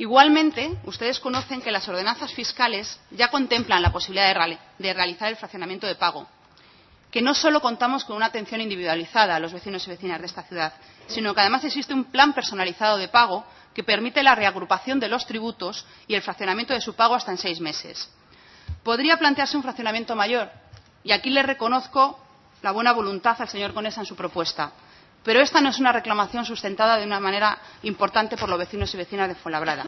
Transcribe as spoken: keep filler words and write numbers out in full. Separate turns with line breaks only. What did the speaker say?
Igualmente, ustedes conocen que las ordenanzas fiscales ya contemplan la posibilidad de, reali de realizar el fraccionamiento de pago, que no solo contamos con una atención individualizada a los vecinos y vecinas de esta ciudad, sino que además existe un plan personalizado de pago que permite la reagrupación de los tributos y el fraccionamiento de su pago hasta en seis meses. Podría plantearse un fraccionamiento mayor, y aquí le reconozco la buena voluntad al señor Conesa en su propuesta, pero esta no es una reclamación sustentada de una manera importante por los vecinos y vecinas de Fuenlabrada.